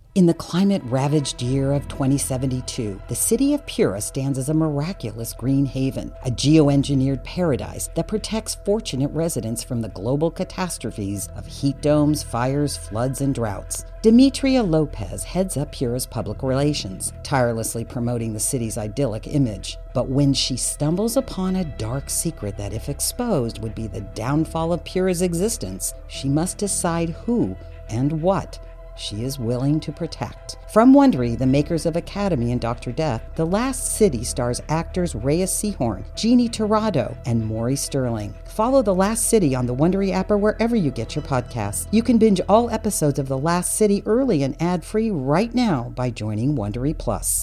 In the climate-ravaged year of 2072, the city of Pura stands as a miraculous green haven, a geoengineered paradise that protects fortunate residents from the global catastrophes of heat domes, fires, floods, and droughts. Demetria Lopez heads up Pura's public relations, tirelessly promoting the city's idyllic image. But when she stumbles upon a dark secret that, if exposed, would be the downfall of Pura's existence, she must decide who and what she is willing to protect. From Wondery, the makers of Academy and Dr. Death, The Last City stars actors Reyes Sehorn, Jeannie Torrado, and Maury Sterling. Follow The Last City on the Wondery app or wherever you get your podcasts. You can binge all episodes of The Last City early and ad-free right now by joining Wondery Plus.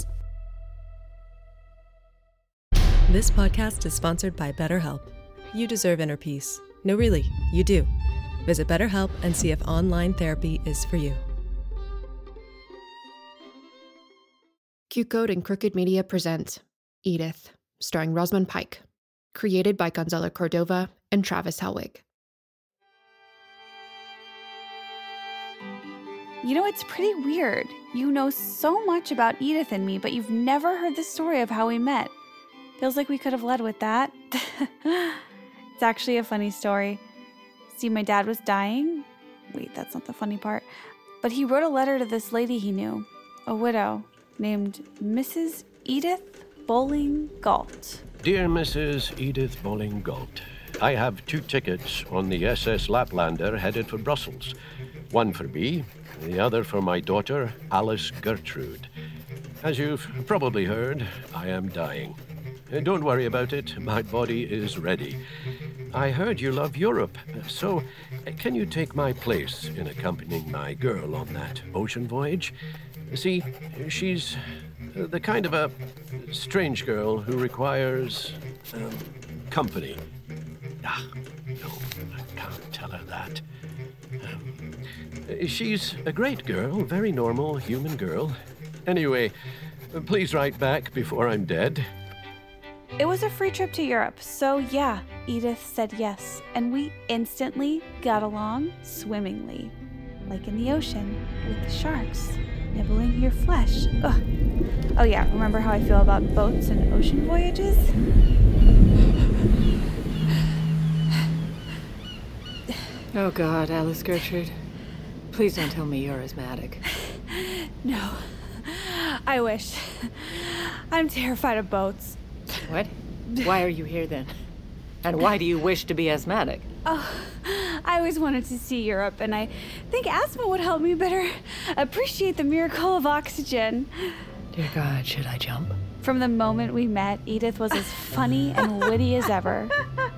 This podcast is sponsored by BetterHelp. You deserve inner peace. No, really, you do. Visit BetterHelp and see if online therapy is for you. QCode and Crooked Media present Edith, starring Rosamund Pike, created by Gonzalo Cordova and Travis Helwig. You know, it's pretty weird. You know so much about Edith and me, but you've never heard the story of how we met. Feels like we could have led with that. It's actually a funny story. See, my dad was dying. Wait, that's not the funny part. But he wrote a letter to this lady he knew, a widow, named Mrs. Edith Bowling Galt. Dear Mrs. Edith Bowling Galt, I have 2 tickets on the SS Laplander headed for Brussels. One for me, the other for my daughter, Alice Gertrude. As you've probably heard, I am dying. Don't worry about it, my body is ready. I heard you love Europe, so can you take my place in accompanying my girl on that ocean voyage? See, she's the kind of a strange girl who requires company. No, I can't tell her that. She's a great girl, very normal human girl. Anyway, please write back before I'm dead. It was a free trip to Europe, so yeah, Edith said yes, and we instantly got along swimmingly. Like in the ocean, with the sharks, nibbling your flesh. Ugh. Oh yeah, remember how I feel about boats and ocean voyages? Oh God, Alice Gertrude. Please don't tell me you're asthmatic. No, I wish. I'm terrified of boats. What? Why are you here then? And why do you wish to be asthmatic? Oh, I always wanted to see Europe, and I think asthma would help me better appreciate the miracle of oxygen. Dear God, should I jump? From the moment we met, Edith was as funny and witty as ever.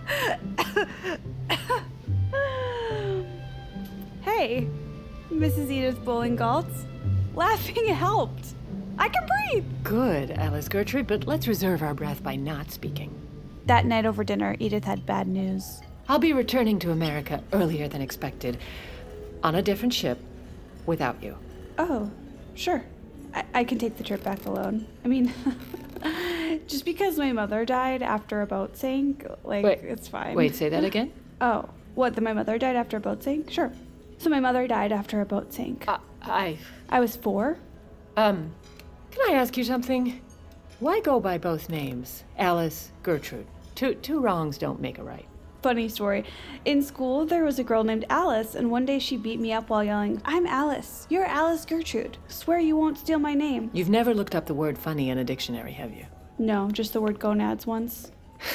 Hey, Mrs. Edith Bowling Galt. Laughing helped. I can breathe. Good, Alice Gertrude, but let's reserve our breath by not speaking. That night over dinner, Edith had bad news. I'll be returning to America earlier than expected, on a different ship, without you. Oh, sure. I can take the trip back alone. I mean, just because my mother died after a boat sank, it's fine. Wait, say that again? Oh, what, that my mother died after a boat sank? Sure. So my mother died after a boat sank. I was 4. Can I ask you something? Why go by both names, Alice, Gertrude? Two wrongs don't make a right. Funny story. In school, there was a girl named Alice, and one day she beat me up while yelling, "I'm Alice. You're Alice Gertrude. Swear you won't steal my name." You've never looked up the word funny in a dictionary, have you? No, just the word gonads once.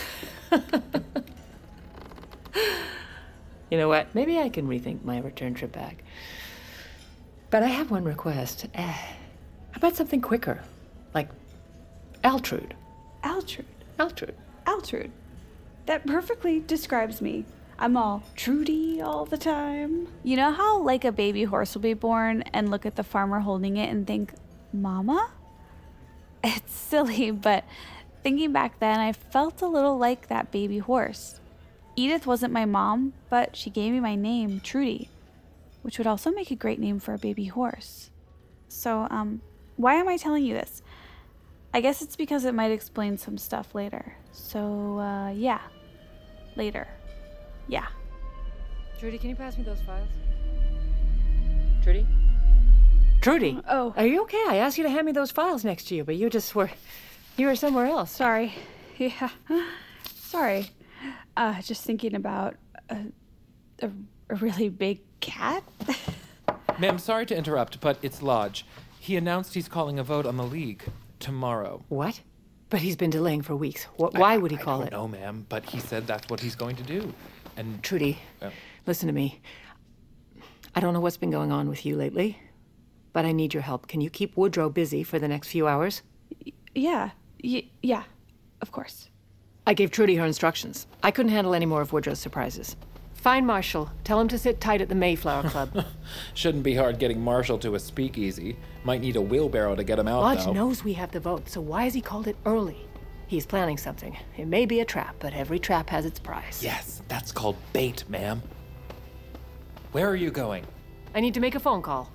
You know what? Maybe I can rethink my return trip back. But I have one request. How about something quicker? Like Altrude. Altrude? Altrude. Altrude. That perfectly describes me. I'm all Trudy all the time. You know how like a baby horse will be born and look at the farmer holding it and think, Mama? It's silly, but thinking back then, I felt a little like that baby horse. Edith wasn't my mom, but she gave me my name, Trudy, which would also make a great name for a baby horse. So, why am I telling you this? I guess it's because it might explain some stuff later. So, yeah. Later. Yeah. Trudy, can you pass me those files? Trudy? Trudy. Oh. Are you okay? I asked you to hand me those files next to you, but you were somewhere else. Sorry. Yeah. Sorry. Just thinking about a really big cat. Ma'am, sorry to interrupt, but it's Lodge. He announced he's calling a vote on the League tomorrow. What? But he's been delaying for weeks. Why would he call it? I don't know, ma'am, but he said that's what he's going to do. And Trudy, listen to me. I don't know what's been going on with you lately, but I need your help. Can you keep Woodrow busy for the next few hours? Yeah. Yeah. Of course. I gave Trudy her instructions. I couldn't handle any more of Woodrow's surprises. Find Marshall. Tell him to sit tight at the Mayflower Club. Shouldn't be hard getting Marshall to a speakeasy. Might need a wheelbarrow to get him out, Lodge though. knows we have the vote, so why has he called it early? He's planning something. It may be a trap, but every trap has its price. Yes, that's called bait, ma'am. Where are you going? I need to make a phone call.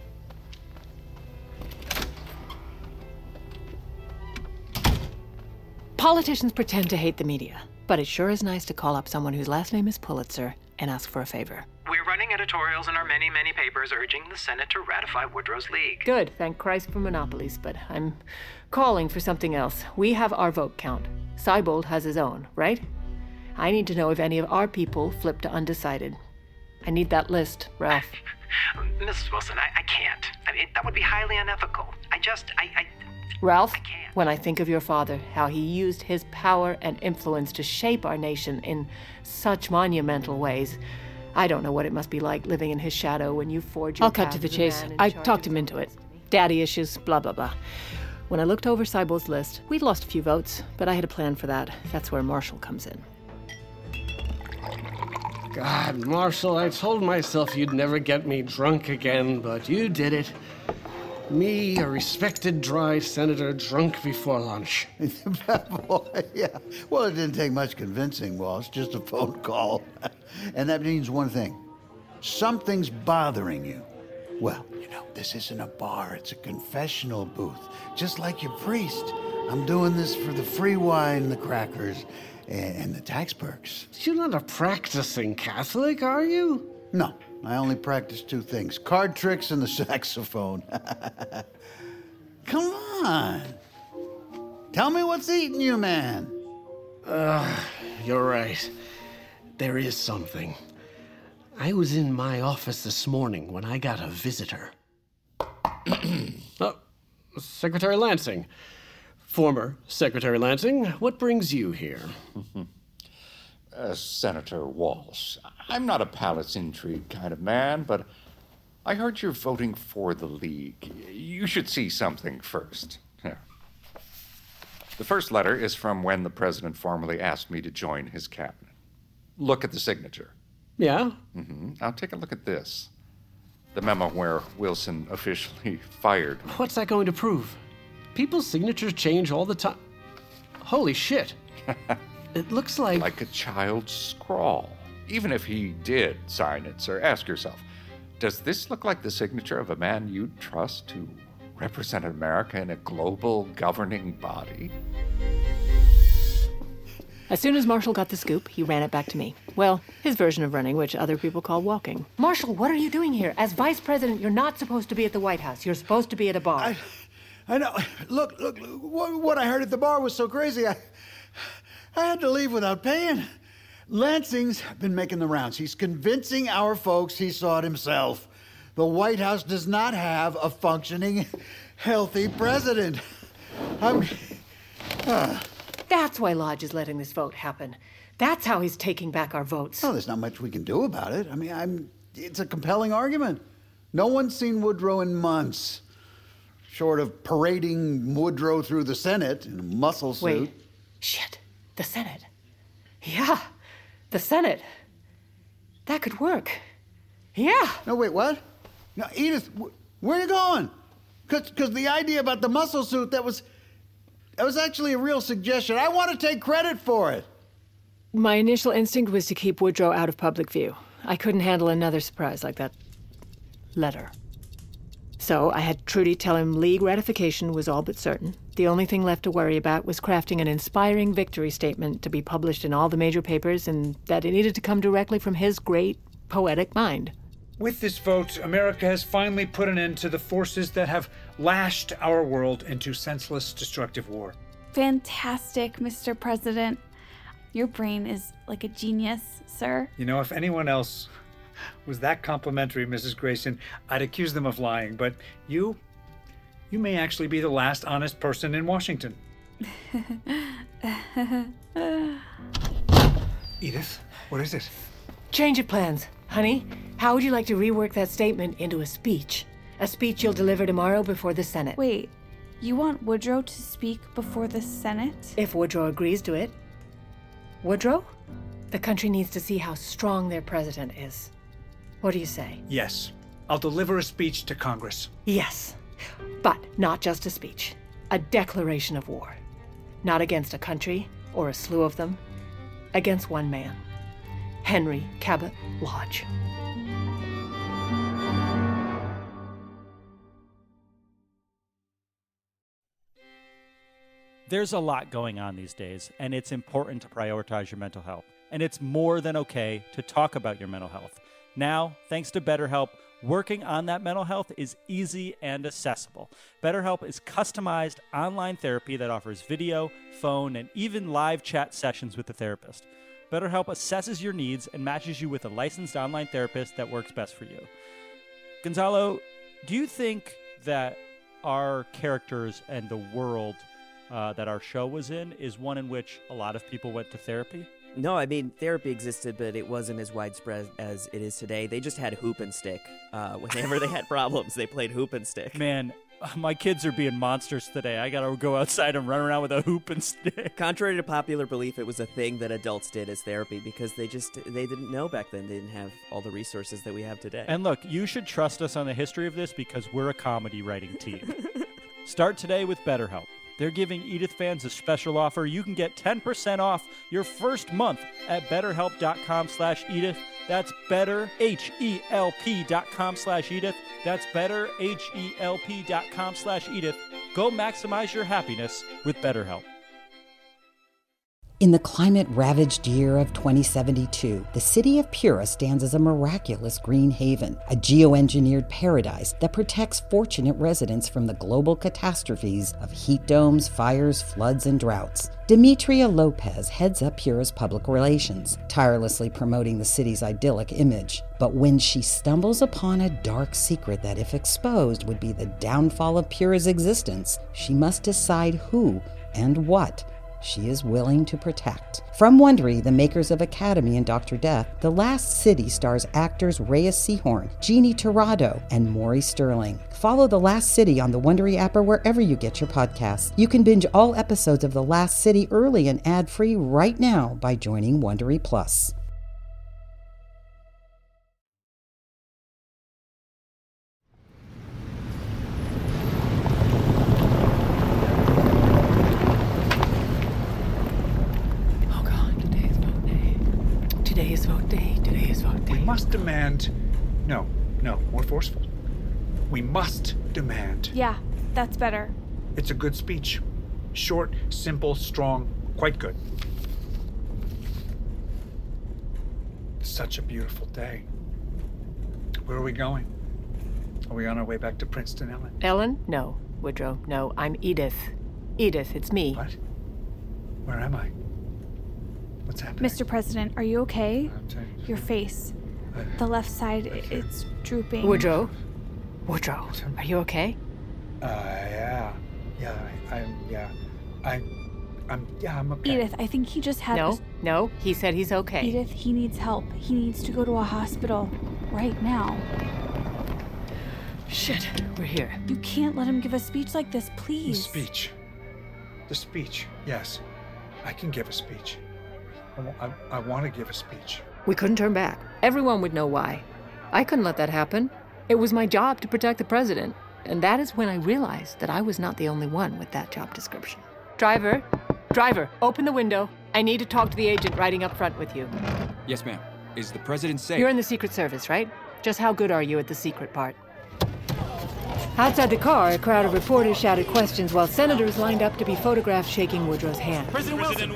Politicians pretend to hate the media, but it sure is nice to call up someone whose last name is Pulitzer and ask for a favor. We're running editorials in our many, many papers urging the Senate to ratify Woodrow's League. Good, thank Christ for monopolies, but I'm calling for something else. We have our vote count. Seibold has his own, right? I need to know if any of our people flip to undecided. I need that list, Ralph. Mrs. Wilson, I can't. I mean, that would be highly unethical. Ralph, I can't. when I think of your father, how he used his power and influence to shape our nation in such monumental ways, I don't know what it must be like living in his shadow when you forge your I'll cut path to the as a chase. man I in charge talked of him into it. destiny. Daddy issues, blah, blah, blah. When I looked over Seibold's list, we'd lost a few votes, but I had a plan for that. That's where Marshall comes in. God, Marshall, I told myself you'd never get me drunk again, but you did it. Me, a respected dry senator, drunk before lunch. Boy, yeah. Well, it didn't take much convincing, Walsh. Just a phone call. And that means one thing. Something's bothering you. Well, you know, this isn't a bar. It's a confessional booth. Just like your priest. I'm doing this for the free wine, the crackers, and the tax perks. You're not a practicing Catholic, are you? No, I only practice two things. Card tricks and the saxophone. Come on. Tell me what's eating you, man. You're right. There is something. I was in my office this morning when I got a visitor. Oh, Secretary Lansing. Former Secretary Lansing, what brings you here? Senator Walsh, I'm not a palace intrigue kind of man, but I heard you're voting for the League. You should see something first. Here. The first letter is from when the president formally asked me to join his cabinet. Look at the signature. Yeah? Now take a look at this. The memo where Wilson officially fired me. What's that going to prove? People's signatures change all the time. Holy shit. It looks like... Like a child's scrawl. Even if he did sign it, sir, ask yourself, does this look like the signature of a man you'd trust to represent America in a global governing body? As soon as Marshall got the scoop, he ran it back to me. Well, his version of running, which other people call walking. Marshall, what are you doing here? As vice president, you're not supposed to be at the White House. You're supposed to be at a bar. I know. Look, what I heard at the bar was so crazy, I had to leave without paying. Lansing's been making the rounds. He's convincing our folks he saw it himself. The White House does not have a functioning, healthy president. That's why Lodge is letting this vote happen. That's how he's taking back our votes. Oh, there's not much we can do about it. I mean, it's a compelling argument. No one's seen Woodrow in months. Short of parading Woodrow through the Senate in a muscle suit. Wait. Shit. The Senate. Yeah. The Senate. That could work. Yeah. No, wait, what? No, Edith, where are you going? Because the idea about the muscle suit, that was actually a real suggestion. I want to take credit for it. My initial instinct was to keep Woodrow out of public view. I couldn't handle another surprise like that letter. So I had Trudy tell him League ratification was all but certain. The only thing left to worry about was crafting an inspiring victory statement to be published in all the major papers, and that it needed to come directly from his great poetic mind. With this vote, America has finally put an end to the forces that have lashed our world into senseless, destructive war. Fantastic, Mr. President. Your brain is like a genius, sir. You know, if anyone else was that complimentary, Mrs. Grayson, I'd accuse them of lying, but you may actually be the last honest person in Washington. Edith, what is it? Change of plans. Honey, how would you like to rework that statement into a speech? A speech you'll deliver tomorrow before the Senate. Wait, you want Woodrow to speak before the Senate? If Woodrow agrees to it. Woodrow? The country needs to see how strong their president is. What do you say? Yes. I'll deliver a speech to Congress. Yes. But not just a speech. A declaration of war. Not against a country or a slew of them. Against one man. Henry Cabot Lodge. There's a lot going on these days, and it's important to prioritize your mental health. And it's more than okay to talk about your mental health. Now, thanks to BetterHelp, working on that mental health is easy and accessible. BetterHelp is customized online therapy that offers video, phone, and even live chat sessions with the therapist. BetterHelp assesses your needs and matches you with a licensed online therapist that works best for you. Gonzalo, do you think that our characters and the world that our show was in is one in which a lot of people went to therapy? No, I mean, therapy existed, but it wasn't as widespread as it is today. They just had hoop and stick. Whenever they had problems, they played hoop and stick. Man, my kids are being monsters today. I gotta go outside and run around with a hoop and stick. Contrary to popular belief, it was a thing that adults did as therapy because they didn't know back then. They didn't have all the resources that we have today. And look, you should trust us on the history of this because we're a comedy writing team. Start today with BetterHelp. They're giving Edith fans a special offer. You can get 10% off your first month at betterhelp.com/Edith. That's betterhelp.com/Edith. That's betterhelp.com/Edith. Go maximize your happiness with BetterHelp. In the climate-ravaged year of 2072, the city of Pura stands as a miraculous green haven, a geoengineered paradise that protects fortunate residents from the global catastrophes of heat domes, fires, floods, and droughts. Demetria Lopez heads up Pura's public relations, tirelessly promoting the city's idyllic image. But when she stumbles upon a dark secret that, if exposed, would be the downfall of Pura's existence, she must decide who and what she is willing to protect. From Wondery, the makers of Academy and Dr. Death, The Last City stars actors Reyes Sehorn, Jeannie Torrado, and Maury Sterling. Follow The Last City on the Wondery app or wherever you get your podcasts. You can binge all episodes of The Last City early and ad-free right now by joining Wondery Plus. Today is vote day. Today is vote day. We must demand... No, more forceful. We must demand. Yeah, that's better. It's a good speech. Short, simple, strong, quite good. Such a beautiful day. Where are we going? Are we on our way back to Princeton, Ellen? Ellen? No. Woodrow, no. I'm Edith. Edith, it's me. What? Where am I? What's happening? Mr. President, are you okay? Your face. The left side, it's drooping. Woodrow? Woodrow, are you okay? I'm okay. Edith, I think he just had... No, he said he's okay. Edith, he needs help. He needs to go to a hospital right now. Shit, we're here. You can't let him give a speech like this, please. The speech, yes. I can give a speech. I want to give a speech. We couldn't turn back. Everyone would know why. I couldn't let that happen. It was my job to protect the president. And that is when I realized that I was not the only one with that job description. Driver, open the window. I need to talk to the agent riding up front with you. Yes, ma'am. Is the president safe? You're in the Secret Service, right? Just how good are you at the secret part? Outside the car, a crowd of reporters shouted questions while senators lined up to be photographed shaking Woodrow's hand. President Wilson,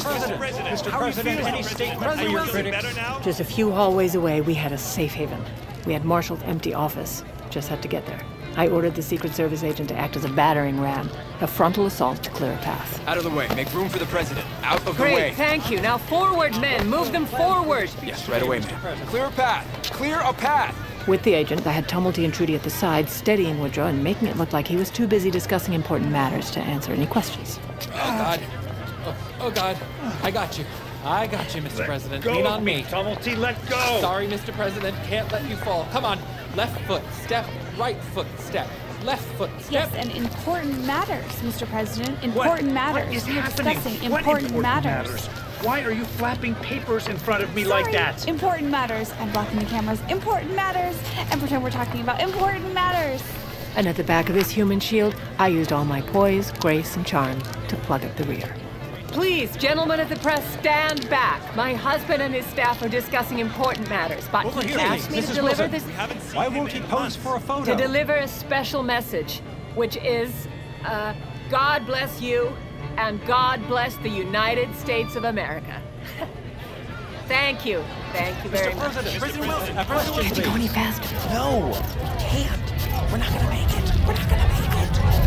Mr. President, any statement for your critics? Just a few hallways away, we had a safe haven. We had marshaled empty office. Just had to get there. I ordered the Secret Service agent to act as a battering ram, a frontal assault to clear a path. Out of the way. Make room for the president. Out of Great, the way. thank you. Now forward, men. Move them forward. Yes, right away, ma'am. Clear a path. Clear a path. With the agent, I had Tumulty and Trudy at the side, steadying Woodrow and making it look like he was too busy discussing important matters to answer any questions. Oh, God. Oh, God. I got you. I got you, Mr. President. Lean on me. Tumulty, let go! Sorry, Mr. President. Can't let you fall. Come on. Left foot, step. Right foot, step. Left foot, step. Yes, and important matters, Mr. President. Important matters. What is We're happening? discussing What important matters. Why are you flapping papers in front of me Sorry, like that? Important matters. I'm blocking the cameras. Important matters. And pretend we're talking about important matters. And at the back of this human shield, I used all my poise, grace, and charm to plug up the rear. Please, gentlemen of the press, stand back. My husband and his staff are discussing important matters, but he asked me to deliver this... Why won't he pose for a photo? To deliver a special message, which is, God bless you, and God bless the United States of America. Thank you. Thank you very much. President Wilson, a Can't question, you go any faster? No. Can't. We're not gonna make it. We're not gonna make it.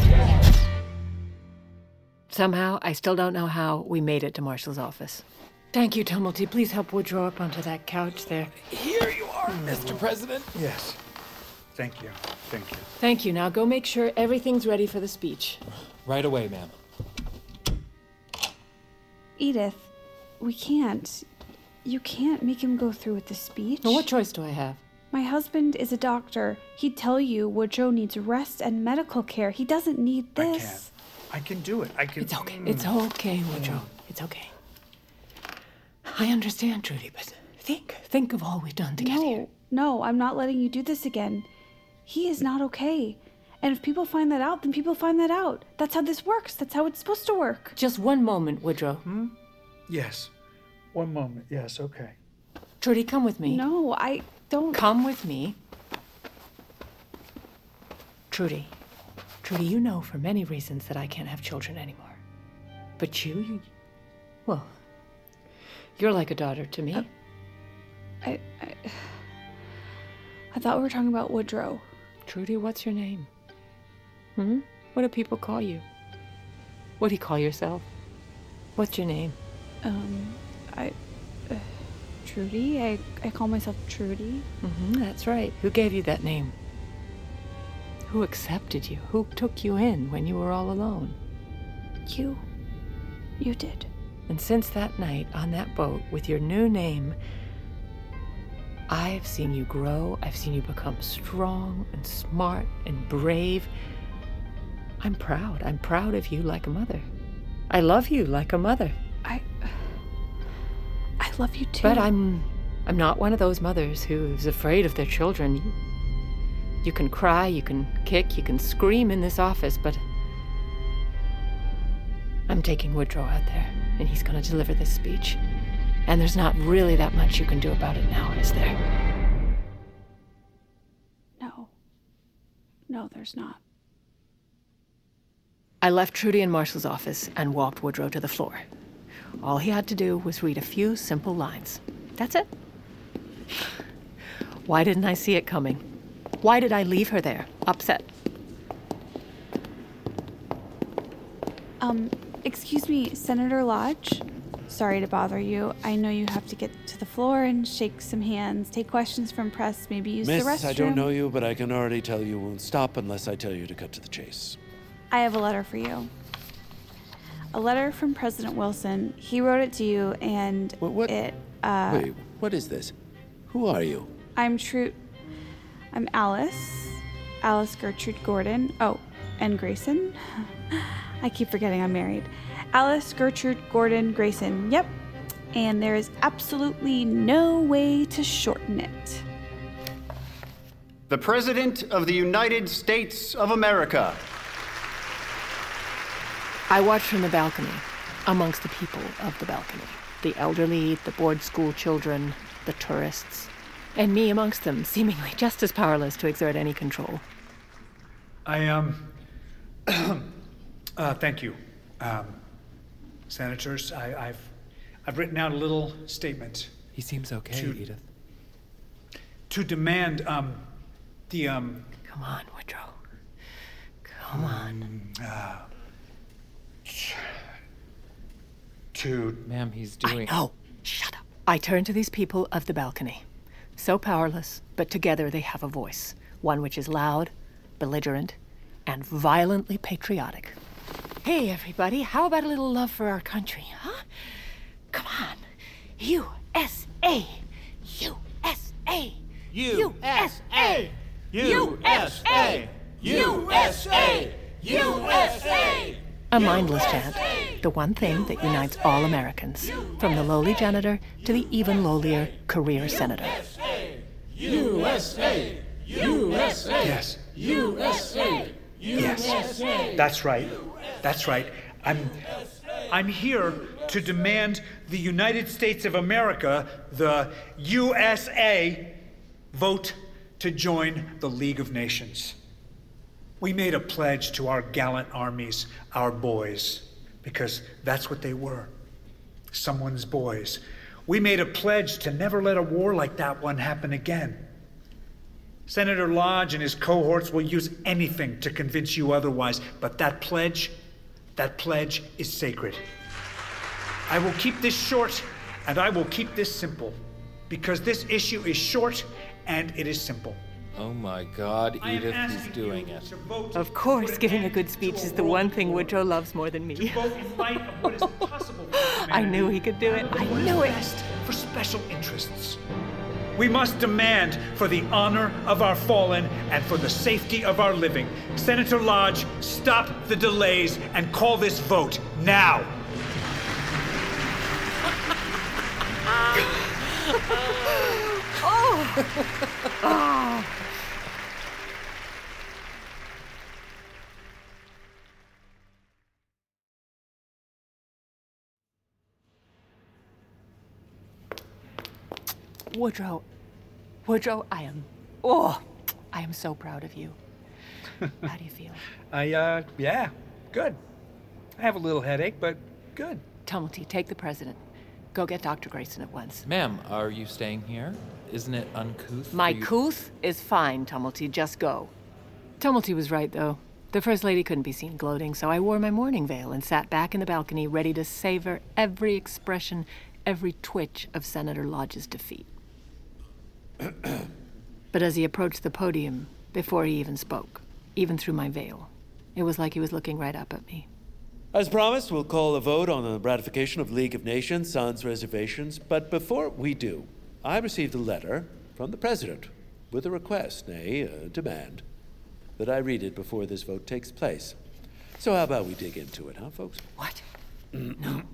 Somehow, I still don't know how, we made it to Marshall's office. Thank you, Tumulty. Please help Woodrow up onto that couch there. Here you are, Mr. President. Yes. Thank you. Thank you. Thank you. Now go make sure everything's ready for the speech. Right away, ma'am. Edith, we can't. You can't make him go through with the speech. Well, what choice do I have? My husband is a doctor. He'd tell you Woodrow needs rest and medical care. He doesn't need this. I can do it. I can... It's okay. It's okay, Woodrow. It's okay. I understand, Trudy, but think of all we've done to get here. No, I'm not letting you do this again. He is not okay. And if people find that out, then people find that out. That's how this works. That's how it's supposed to work. Just one moment, Woodrow. Yes. One moment. Yes, okay. Trudy, come with me. No, I don't... Come with me. Trudy, you know for many reasons that I can't have children anymore. But well, you're like a daughter to me. I thought we were talking about Woodrow. Trudy, what's your name? What do people call you? What do you call yourself? What's your name? Trudy. I call myself Trudy. That's right. Who gave you that name? Who accepted you? Who took you in when you were all alone? You did. And since that night on that boat with your new name, I've seen you grow. I've seen you become strong and smart and brave. I'm proud. I'm proud of you like a mother. I love you like a mother. I love you too. But I'm not one of those mothers who's afraid of their children. You can cry, you can kick, you can scream in this office, but I'm taking Woodrow out there, and he's going to deliver this speech. And there's not really that much you can do about it now, is there? No, there's not. I left Trudy in Marshall's office and walked Woodrow to the floor. All he had to do was read a few simple lines. That's it. Why didn't I see it coming? Why did I leave her there, upset? Excuse me, Senator Lodge? Sorry to bother you. I know you have to get to the floor and shake some hands, take questions from press, maybe use the restroom. Miss, I don't know you, but I can already tell you won't stop unless I tell you to cut to the chase. I have a letter for you. A letter from President Wilson. He wrote it to you, and Wait, what is this? Who are you? I'm Alice Gertrude Gordon. Oh, and Grayson. I keep forgetting I'm married. Alice Gertrude Gordon Grayson. Yep. And there is absolutely no way to shorten it. The President of the United States of America. I watched from the balcony, amongst the people of the balcony. The elderly, the board school children, the tourists, and me amongst them, seemingly just as powerless to exert any control. Thank you. Senators, I've written out a little statement. He seems okay, Edith. to demand, Come on, Woodrow. Come on. Ma'am, he's doing... I know. Shut up. I turn to these people of the balcony. So powerless, but together they have a voice. One which is loud, belligerent, and violently patriotic. Hey, everybody, how about a little love for our country, huh? Come on. USA! USA! USA! USA! USA! USA! A mindless chant, the one thing that unites all Americans, from the lowly janitor to the even lowlier career senator. USA! USA! Yes. USA! Yes. That's right. That's right. I'm here to demand the United States of America, the USA, vote to join the League of Nations. We made a pledge to our gallant armies, our boys, because that's what they were, someone's boys. We made a pledge to never let a war like that one happen again. Senator Lodge and his cohorts will use anything to convince you otherwise, but that pledge is sacred. I will keep this short, and I will keep this simple, because this issue is short and it is simple. Oh my God, Edith is doing it. Of course, giving a good speech is the one thing Woodrow loves more than me. I knew he could do it. I knew it. For special interests. We must demand for the honor of our fallen and for the safety of our living. Senator Lodge, stop the delays and call this vote now. Oh. Woodrow, I am so proud of you. How do you feel? Yeah, good. I have a little headache, but good. Tumulty, take the president. Go get Dr. Grayson at once. Ma'am, are you staying here? Isn't it uncouth? My couth is fine, Tumulty. Just go. Tumulty was right, though. The First Lady couldn't be seen gloating, so I wore my mourning veil and sat back in the balcony ready to savor every expression, every twitch of Senator Lodge's defeat. But as he approached the podium, before he even spoke, even through my veil, it was like he was looking right up at me. As promised, we'll call a vote on the ratification of League of Nations sans reservations, but before we do, I received a letter from the President with a request, nay, a demand, that I read it before this vote takes place. So how about we dig into it, huh, folks? What? No.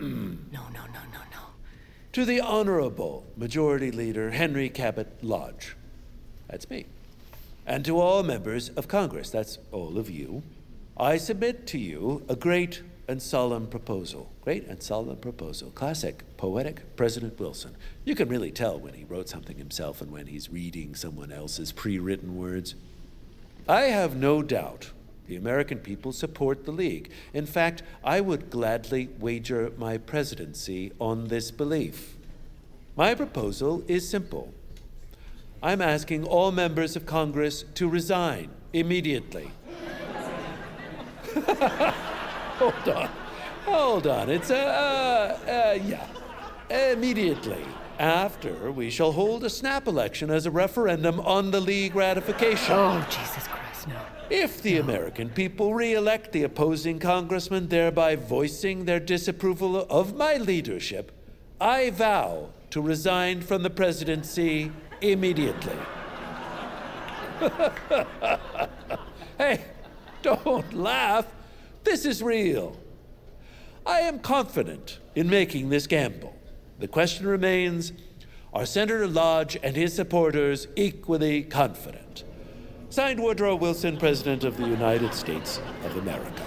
To the Honorable Majority Leader Henry Cabot Lodge, that's me, and to all members of Congress, that's all of you, I submit to you a great and solemn proposal. Great and solemn proposal. Classic, poetic President Wilson. You can really tell when he wrote something himself and when he's reading someone else's pre-written words. I have no doubt the American people support the League. In fact, I would gladly wager my presidency on this belief. My proposal is simple. I'm asking all members of Congress to resign immediately. Hold on. It's, immediately. After, we shall hold a snap election as a referendum on the League ratification. Oh, Jesus Christ, no. If the American people re-elect the opposing congressman, thereby voicing their disapproval of my leadership, I vow to resign from the presidency immediately. Hey, don't laugh. This is real. I am confident in making this gamble. The question remains, are Senator Lodge and his supporters equally confident? Signed, Woodrow Wilson, President of the United States of America.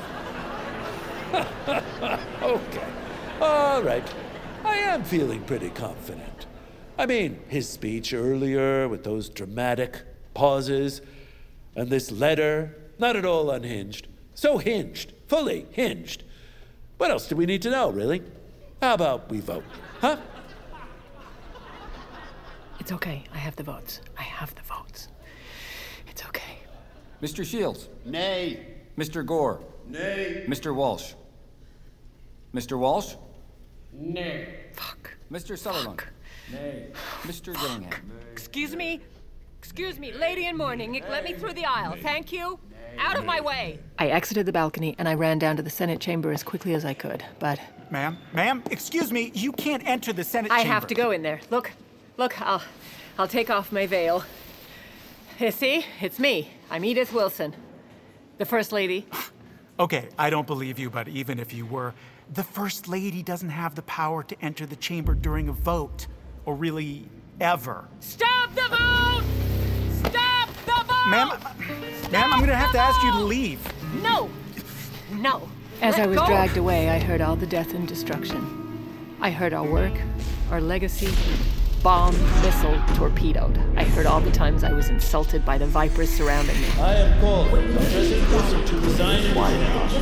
Okay. All right. I am feeling pretty confident. I mean, his speech earlier with those dramatic pauses, and this letter, not at all unhinged. So hinged, fully hinged. What else do we need to know, really? How about we vote, huh? It's okay. I have the votes. I have the votes. It's okay. Mr. Shields? Nay. Mr. Gore? Nay. Mr. Walsh? Mr. Walsh? Nay. Fuck. Mr. Sutherland? Nay. Mr. Dillingham? Excuse me? Excuse me, lady in mourning. Let me through the aisle. Thank you. Out of my way. I exited the balcony and I ran down to the Senate chamber as quickly as I could, but... Ma'am, excuse me, you can't enter the Senate I chamber. have to go in there. Look, I'll take off my veil. You see? It's me. I'm Edith Wilson. The First Lady. Okay, I don't believe you, but even if you were, the First Lady doesn't have the power to enter the chamber during a vote. Or really, ever. Stop the vote! Stop the vote! Ma'am, I'm gonna have to ask you to leave. No! No! As Let I was go. dragged away, I heard all the death and destruction. I heard our work, our legacy, bombed, missiled, torpedoed. I heard all the times I was insulted by the vipers surrounding me. I am called President Wilson to resign in White House.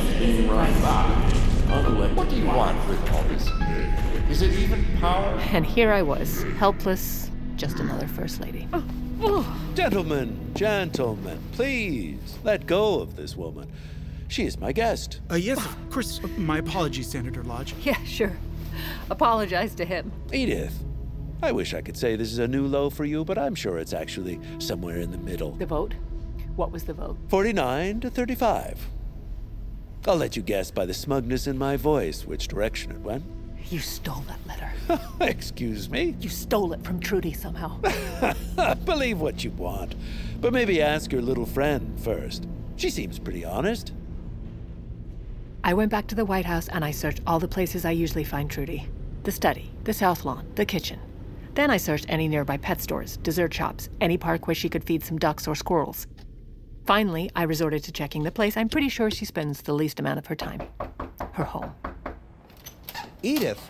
What do you want with all this? Is it even power? And here I was, helpless, just another First Lady. Gentlemen, please let go of this woman. She is my guest. Yes, of course. My apologies, Senator Lodge. Yeah, sure. Apologize to him. Edith, I wish I could say this is a new low for you, but I'm sure it's actually somewhere in the middle. The vote? What was the vote? 49 to 35. I'll let you guess by the smugness in my voice which direction it went. You stole that letter. Excuse me? You stole it from Trudy somehow. Believe what you want, but maybe ask your little friend first. She seems pretty honest. I went back to the White House and I searched all the places I usually find Trudy. The study, the south lawn, the kitchen. Then I searched any nearby pet stores, dessert shops, any park where she could feed some ducks or squirrels. Finally, I resorted to checking the place I'm pretty sure she spends the least amount of her time. Her home. Edith,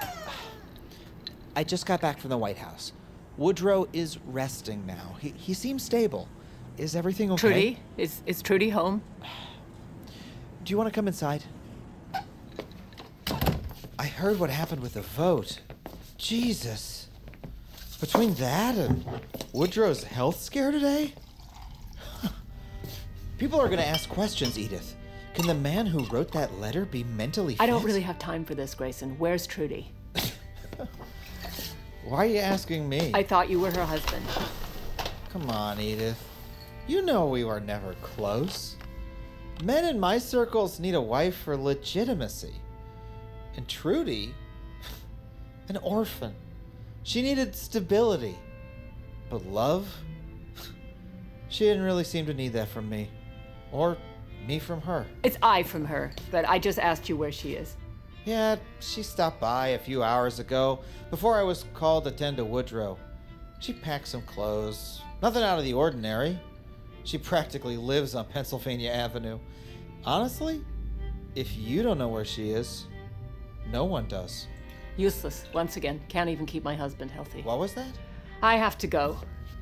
I just got back from the White House. Woodrow is resting now. He seems stable. Is everything okay? Trudy? Is Trudy home? Do you want to come inside? I heard what happened with the vote. Jesus. Between that and Woodrow's health scare today? People are going to ask questions, Edith. Can the man who wrote that letter be mentally fit? I don't really have time for this, Grayson. Where's Trudy? Why are you asking me? I thought you were her husband. Come on, Edith. You know we were never close. Men in my circles need a wife for legitimacy. And Trudy, an orphan. She needed stability. But love? She didn't really seem to need that from me. Or me from her. It's I from her, but I just asked you where she is. Yeah, she stopped by a few hours ago, before I was called to tend to Woodrow. She packed some clothes. Nothing out of the ordinary. She practically lives on Pennsylvania Avenue. Honestly, if you don't know where she is, no one does. Useless, once again. Can't even keep my husband healthy. What was that? I have to go.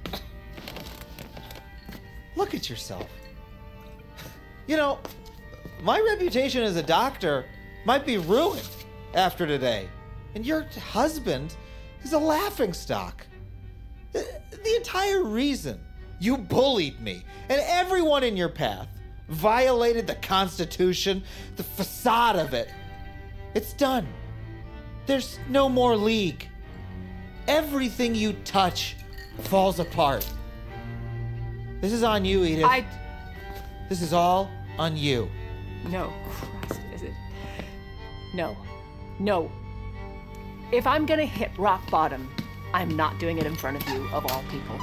Look at yourself. You know, my reputation as a doctor might be ruined after today. And your husband is a laughingstock. The entire reason you bullied me and everyone in your path, violated the Constitution, the facade of it. It's done. There's no more league. Everything you touch falls apart. This is on you, Edith. This is all on you. No, Christ, is it? No. No. If I'm gonna hit rock bottom, I'm not doing it in front of you, of all people.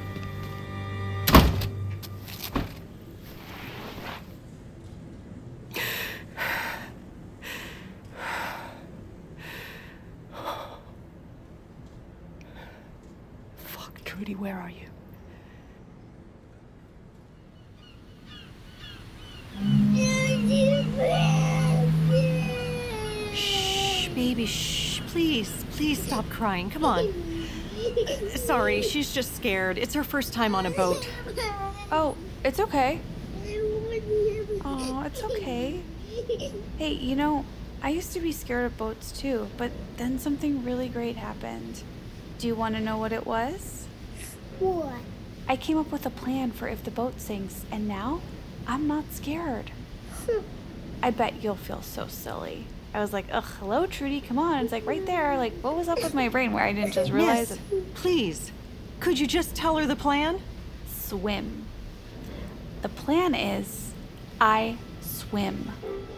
Fuck, Trudy, where are you? Shh, baby, shh. Please stop crying. Come on. Sorry, she's just scared. It's her first time on a boat. Oh, it's okay. Oh, it's okay. Hey, you know, I used to be scared of boats too, but then something really great happened. Do you want to know what it was? What? I came up with a plan for if the boat sinks, and now I'm not scared. I bet you'll feel so silly. I was like, ugh, hello, Trudy, come on. It's like right there. Like, what was up with my brain where I didn't just realize Miss, please, could you just tell her the plan? Swim. The plan is I swim.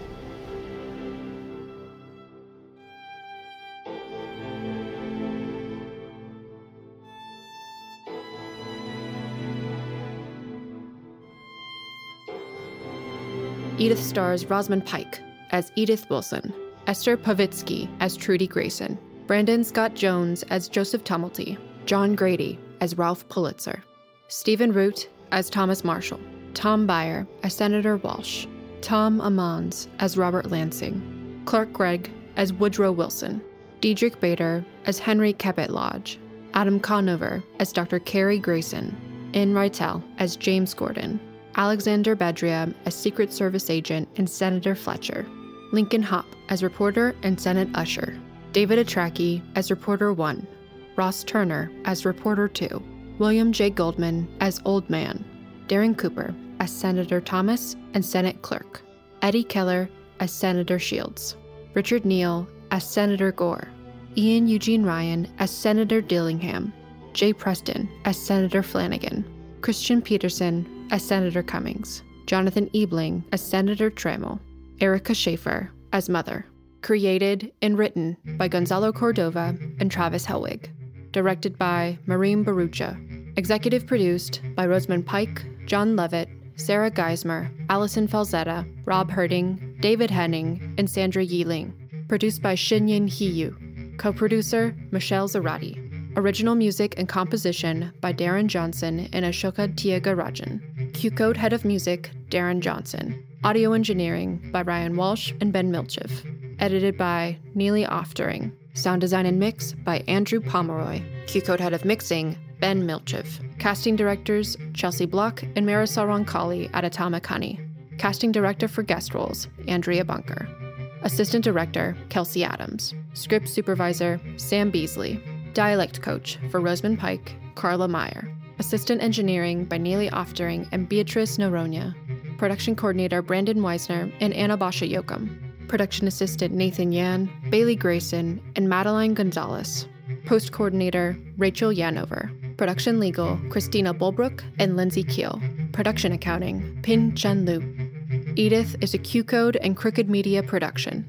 Edith stars Rosamund Pike as Edith Wilson, Esther Pavitsky as Trudy Grayson, Brandon Scott Jones as Joseph Tumulty, John Grady as Ralph Pulitzer, Stephen Root as Thomas Marshall, Tom Byer as Senator Walsh, Tom Ammons as Robert Lansing, Clark Gregg as Woodrow Wilson, Diedrich Bader as Henry Cabot Lodge, Adam Conover as Dr. Carrie Grayson, In Reitel as James Gordon, Alexander Bedria as Secret Service agent and Senator Fletcher, Lincoln Hopp as reporter and Senate usher, David Atraki as Reporter 1, Ross Turner as Reporter 2, William J. Goldman as Old Man, Darren Cooper as Senator Thomas and Senate Clerk, Eddie Keller as Senator Shields, Richard Neal as Senator Gore, Ian Eugene Ryan as Senator Dillingham, Jay Preston as Senator Flanagan, Christian Peterson as Senator Cummings, Jonathan Ebling as Senator Trammell, Erica Schaefer as Mother. Created and written by Gonzalo Cordova and Travis Helwig. Directed by Maureen Barucha. Executive produced by Rosamund Pike, John Levitt, Sarah Geismer, Allison Falzetta, Rob Herding, David Henning, and Sandra Yiling. Produced by Shinyin Hiyu. Co-producer Michelle Zarati. Original music and composition by Darren Johnson and Ashoka Tyagarajan. Q-Code Head of Music, Darren Johnson. Audio engineering by Ryan Walsh and Ben Milchev. Edited by Neely Oftering. Sound design and mix by Andrew Pomeroy. Q-Code Head of Mixing, Ben Milchev. Casting directors, Chelsea Block and Marisol Roncalli at Atomic Honey. Casting director for guest roles, Andrea Bunker. Assistant director, Kelsey Adams. Script supervisor, Sam Beasley. Dialect coach for Rosamund Pike, Carla Meyer. Assistant engineering by Neely Oftering and Beatrice Noronha. Production coordinator Brandon Weisner and Anna Basha Yoakum. Production assistant Nathan Yan, Bailey Grayson, and Madeline Gonzalez. Post coordinator Rachel Yanover. Production legal Christina Bulbrook and Lindsay Keel. Production accounting Pin Chen Lu. Edith is a Q-Code and Crooked Media production.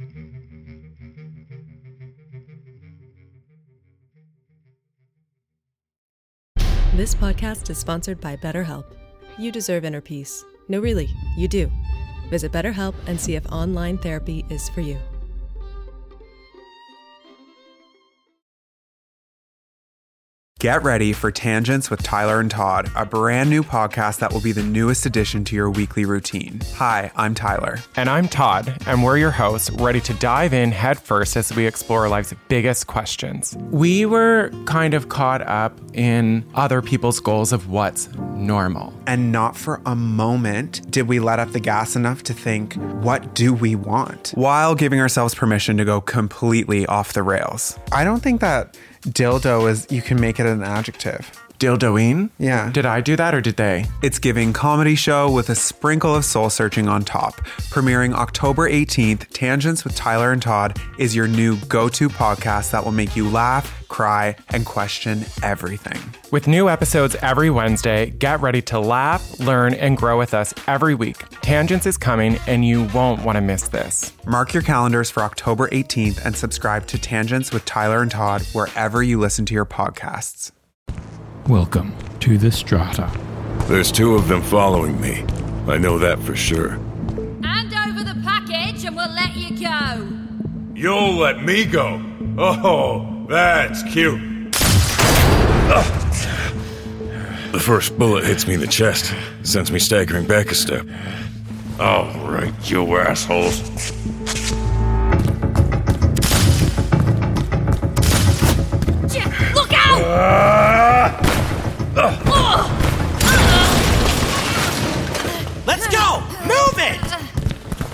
This podcast is sponsored by BetterHelp. You deserve inner peace. No, really, you do. Visit BetterHelp and see if online therapy is for you. Get ready for Tangents with Tyler and Todd, a brand new podcast that will be the newest addition to your weekly routine. Hi, I'm Tyler. And I'm Todd, and we're your hosts, ready to dive in headfirst as we explore life's biggest questions. We were kind of caught up in other people's goals of what's normal. And not for a moment did we let up the gas enough to think, what do we want? While giving ourselves permission to go completely off the rails. I don't think that dildo is, you can make it an adjective. Dildoine? Yeah. Did I do that or did they? It's giving comedy show with a sprinkle of soul searching on top. Premiering October 18th, Tangents with Tyler and Todd is your new go-to podcast that will make you laugh, cry, and question everything. With new episodes every Wednesday, get ready to laugh, learn, and grow with us every week. Tangents is coming, and you won't want to miss this. Mark your calendars for October 18th and subscribe to Tangents with Tyler and Todd wherever you listen to your podcasts. Welcome to the Strata. There's two of them following me. I know that for sure. Hand over the package and we'll let you go. You'll let me go? Oh, that's cute. The first bullet hits me in the chest, sends me staggering back a step. All right, you assholes. Look out! Let's go! Move it!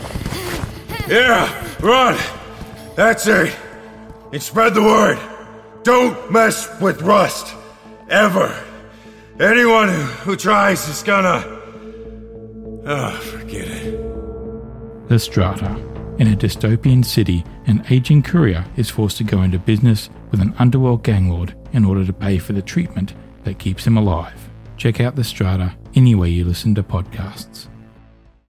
Yeah, run! That's it! And spread the word! Don't mess with Rust. Ever. Anyone who tries is gonna... Oh, forget it. The Strata. In a dystopian city, an aging courier is forced to go into business with an underworld gang lord in order to pay for the treatment that keeps him alive. Check out The Strata anywhere you listen to podcasts.